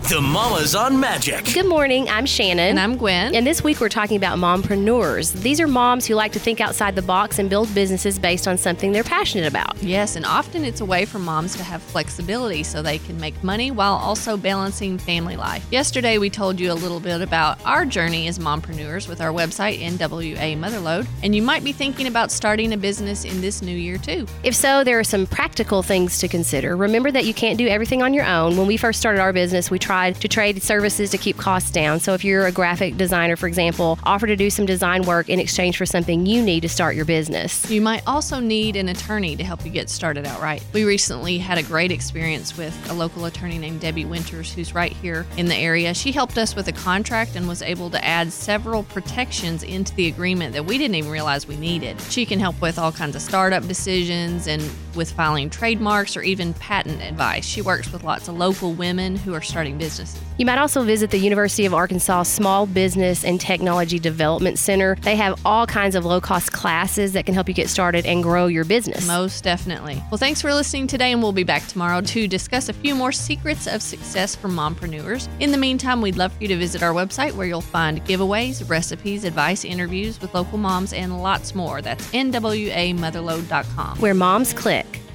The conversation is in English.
The Mamas on Magic. Good morning, I'm Shannon. And I'm Gwen. And this week we're talking about mompreneurs. These are moms who like to think outside the box and build businesses based on something they're passionate about. Yes, and often it's a way for moms to have flexibility so they can make money while also balancing family life. Yesterday we told you a little bit about our journey as mompreneurs with our website, NWA Motherload, and you might be thinking about starting a business in this new year too. If so, there are some practical things to consider. Remember that you can't do everything on your own. When we first started our business, we tried to trade services to keep costs down. So if you're a graphic designer, for example, offer to do some design work in exchange for something you need to start your business. You might also need an attorney to help you get started out right. We recently had a great experience with a local attorney named Debbie Winters, who's right here in the area. She helped us with a contract and was able to add several protections into the agreement that we didn't even realize we needed. She can help with all kinds of startup decisions and with filing trademarks or even patent advice. She works with lots of local women who are starting businesses. You might also visit the University of Arkansas Small Business and Technology Development Center. They have all kinds of low-cost classes that can help you get started and grow your business. Most definitely. Well, thanks for listening today, and we'll be back tomorrow to discuss a few more secrets of success for mompreneurs. In the meantime, we'd love for you to visit our website where you'll find giveaways, recipes, advice, interviews with local moms, and lots more. That's nwamotherload.com. Where moms click.